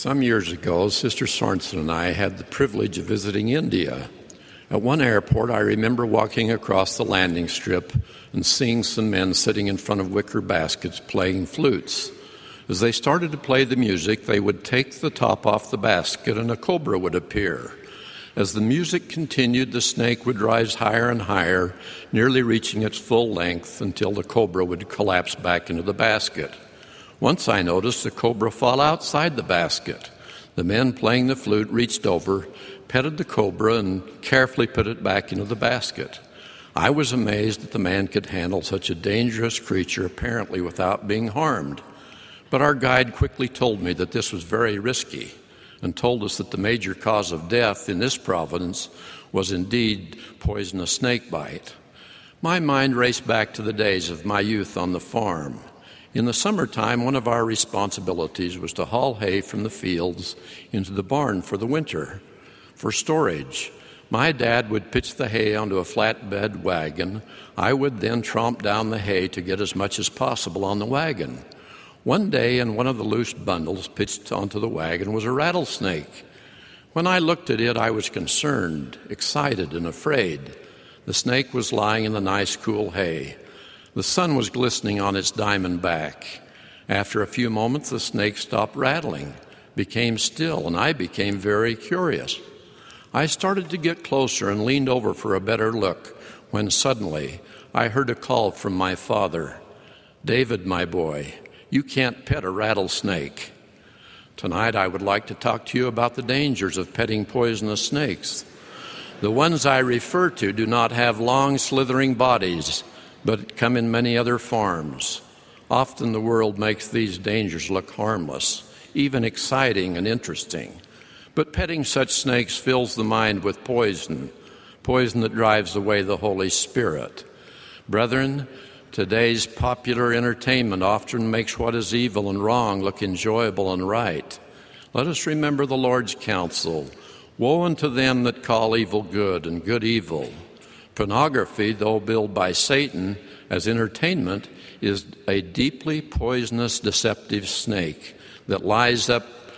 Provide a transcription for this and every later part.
Some years ago, Sister Sorensen and I had the privilege of visiting India. At one airport, I remember walking across the landing strip and seeing some men sitting in front of wicker baskets playing flutes. As they started to play the music, they would take the top off the basket and a cobra would appear. As the music continued, the snake would rise higher and higher, nearly reaching its full length until the cobra would collapse back into the basket. Once I noticed the cobra fall outside the basket. The men playing the flute reached over, petted the cobra, and carefully put it back into the basket. I was amazed that the man could handle such a dangerous creature apparently without being harmed. But our guide quickly told me that this was very risky and told us that the major cause of death in this province was indeed poisonous snake bite. My mind raced back to the days of my youth on the farm. In the summertime, one of our responsibilities was to haul hay from the fields into the barn for the winter, for storage. My dad would pitch the hay onto a flatbed wagon. I would then tromp down the hay to get as much as possible on the wagon. One day, in one of the loose bundles pitched onto the wagon was a rattlesnake. When I looked at it, I was concerned, excited, and afraid. The snake was lying in the nice, cool hay. The sun was glistening on its diamond back. After a few moments, the snake stopped rattling, became still, and I became very curious. I started to get closer and leaned over for a better look when suddenly I heard a call from my father. "David, my boy, you can't pet a rattlesnake." Tonight I would like to talk to you about the dangers of petting poisonous snakes. The ones I refer to do not have long, slithering bodies, but come in many other forms. Often the world makes these dangers look harmless, even exciting and interesting. But petting such snakes fills the mind with poison that drives away the Holy Spirit. Brethren, today's popular entertainment often makes what is evil and wrong look enjoyable and right. Let us remember the Lord's counsel. Woe unto them that call evil good and good evil. Pornography, though billed by Satan as entertainment, is a deeply poisonous, deceptive snake that lies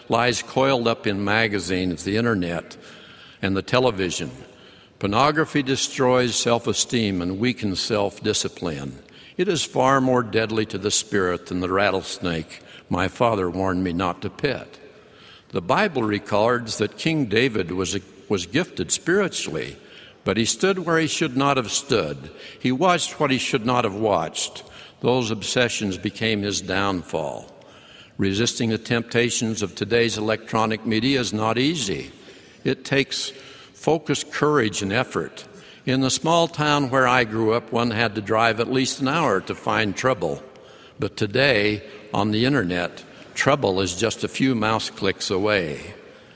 coiled up in magazines, the internet, and the television. Pornography destroys self-esteem and weakens self-discipline. It is far more deadly to the spirit than the rattlesnake my father warned me not to pet. The Bible records that King David was gifted spiritually, but he stood where he should not have stood. He watched what he should not have watched. Those obsessions became his downfall. Resisting the temptations of today's electronic media is not easy. It takes focused courage and effort. In the small town where I grew up, one had to drive at least an hour to find trouble. But today, on the internet, trouble is just a few mouse clicks away.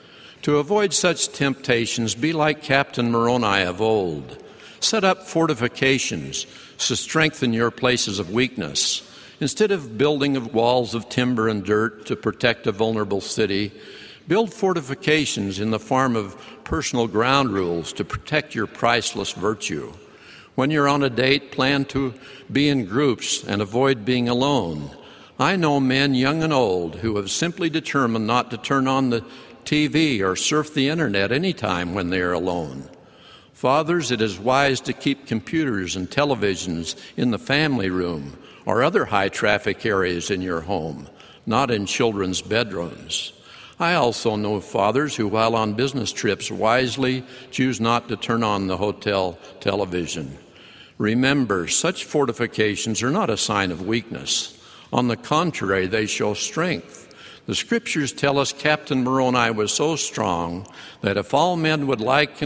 To avoid such temptations, be like Captain Moroni of old. Set up fortifications to strengthen your places of weakness. Instead of building walls of timber and dirt to protect a vulnerable city, build fortifications in the form of personal ground rules to protect your priceless virtue. When you're on a date, plan to be in groups and avoid being alone. I know men, young and old, who have simply determined not to turn on the TV or surf the internet any time when they are alone. Fathers, it is wise to keep computers and televisions in the family room or other high-traffic areas in your home, not in children's bedrooms. I also know fathers who, while on business trips, wisely choose not to turn on the hotel television. Remember, such fortifications are not a sign of weakness. On the contrary, they show strength. The Scriptures tell us Captain Moroni was so strong that if all men would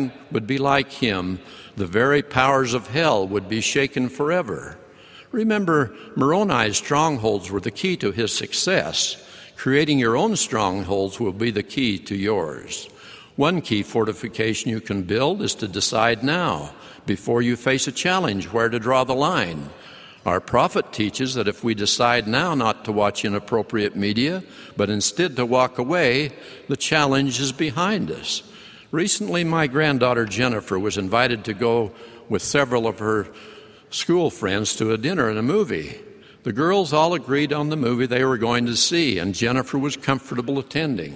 be like him, the very powers of hell would be shaken forever. Remember, Moroni's strongholds were the key to his success. Creating your own strongholds will be the key to yours. One key fortification you can build is to decide now, before you face a challenge, where to draw the line. Our prophet teaches that if we decide now not to watch inappropriate media, but instead to walk away, the challenge is behind us. Recently, my granddaughter Jennifer was invited to go with several of her school friends to a dinner and a movie. The girls all agreed on the movie they were going to see, and Jennifer was comfortable attending.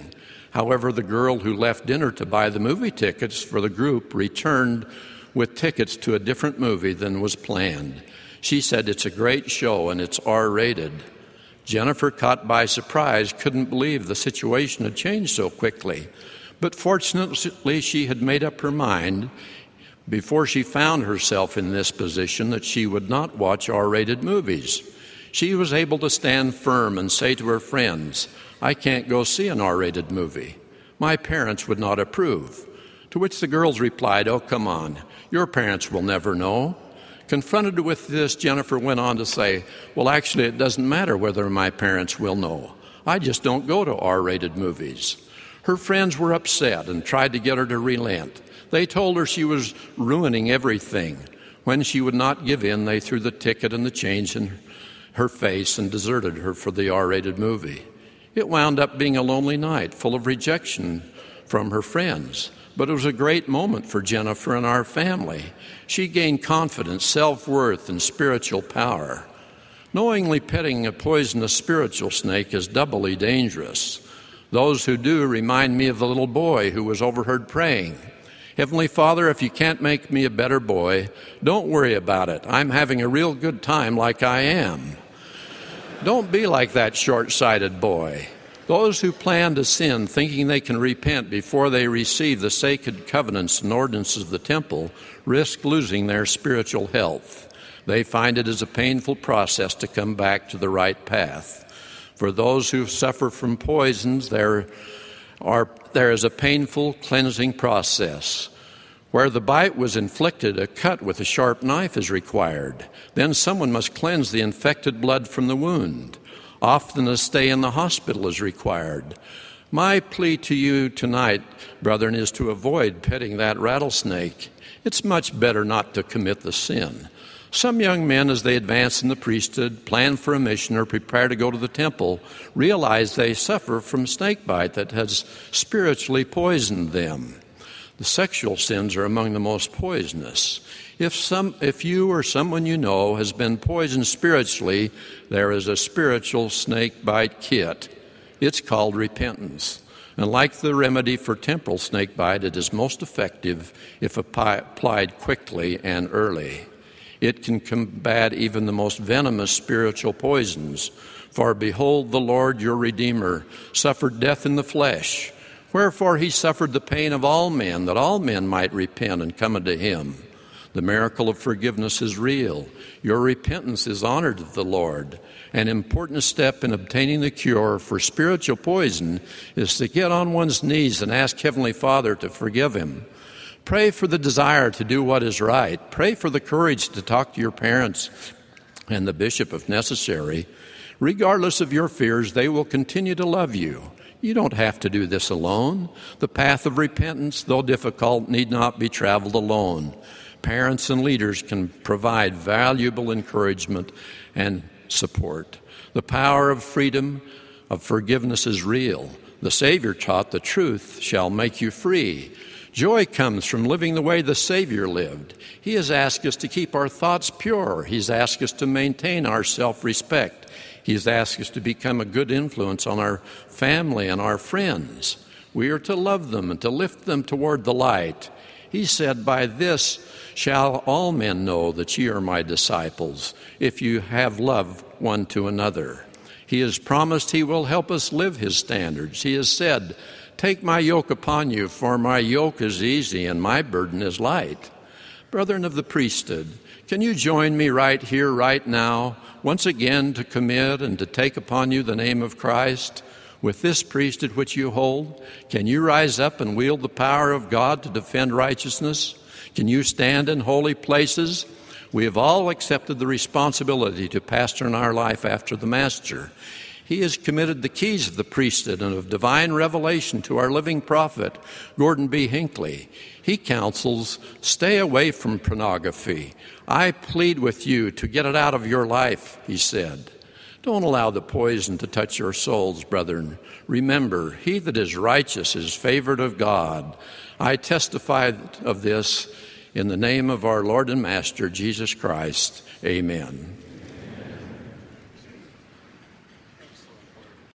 However, the girl who left dinner to buy the movie tickets for the group returned with tickets to a different movie than was planned. She said, "It's a great show and it's R-rated." Jennifer, caught by surprise, couldn't believe the situation had changed so quickly. But fortunately, she had made up her mind before she found herself in this position that she would not watch R-rated movies. She was able to stand firm and say to her friends, "I can't go see an R-rated movie. My parents would not approve." To which the girls replied, "Oh, come on, your parents will never know." Confronted with this, Jennifer went on to say, "Well, actually, it doesn't matter whether my parents will know. I just don't go to R-rated movies." Her friends were upset and tried to get her to relent. They told her she was ruining everything. When she would not give in, they threw the ticket and the change in her face and deserted her for the R-rated movie. It wound up being a lonely night, full of rejection from her friends. But it was a great moment for Jennifer and our family. She gained confidence, self-worth, and spiritual power. Knowingly petting a poisonous spiritual snake is doubly dangerous. Those who do remind me of the little boy who was overheard praying, "Heavenly Father, if you can't make me a better boy, don't worry about it. I'm having a real good time like I am." Don't be like that short-sighted boy. Those who plan to sin thinking they can repent before they receive the sacred covenants and ordinances of the temple risk losing their spiritual health. They find it is a painful process to come back to the right path. For those who suffer from poisons, there is a painful cleansing process. Where the bite was inflicted, a cut with a sharp knife is required. Then someone must cleanse the infected blood from the wound. Often a stay in the hospital is required. My plea to you tonight, brethren, is to avoid petting that rattlesnake. It's much better not to commit the sin. Some young men, as they advance in the priesthood, plan for a mission, or prepare to go to the temple, realize they suffer from snakebite that has spiritually poisoned them. The sexual sins are among the most poisonous. If you or someone you know has been poisoned spiritually, there is a spiritual snakebite kit. It's called repentance. And like the remedy for temporal snakebite, it is most effective if applied quickly and early. It can combat even the most venomous spiritual poisons. For behold, the Lord your Redeemer suffered death in the flesh. Wherefore he suffered the pain of all men, that all men might repent and come unto him. The miracle of forgiveness is real. Your repentance is honored to the Lord. An important step in obtaining the cure for spiritual poison is to get on one's knees and ask Heavenly Father to forgive him. Pray for the desire to do what is right. Pray for the courage to talk to your parents and the bishop if necessary. Regardless of your fears, they will continue to love you. You don't have to do this alone. The path of repentance, though difficult, need not be traveled alone. Parents and leaders can provide valuable encouragement and support. The power of freedom, of forgiveness is real. The Savior taught, "The truth shall make you free." Joy comes from living the way the Savior lived. He has asked us to keep our thoughts pure. He's asked us to maintain our self-respect. He's asked us to become a good influence on our family and our friends. We are to love them and to lift them toward the light. He said, "By this shall all men know that ye are my disciples, if you have love one to another." He has promised he will help us live his standards. He has said, "Take my yoke upon you, for my yoke is easy and my burden is light." Brethren of the priesthood, can you join me right here, right now, once again to commit and to take upon you the name of Christ? With this priesthood which you hold, can you rise up and wield the power of God to defend righteousness? Can you stand in holy places? We have all accepted the responsibility to pastor in our life after the Master. He has committed the keys of the priesthood and of divine revelation to our living prophet, Gordon B. Hinckley. He counsels, stay away from pornography. I plead with you to get it out of your life, he said. Don't allow the poison to touch your souls, brethren. Remember, he that is righteous is favored of God. I testify of this in the name of our Lord and Master, Jesus Christ. Amen.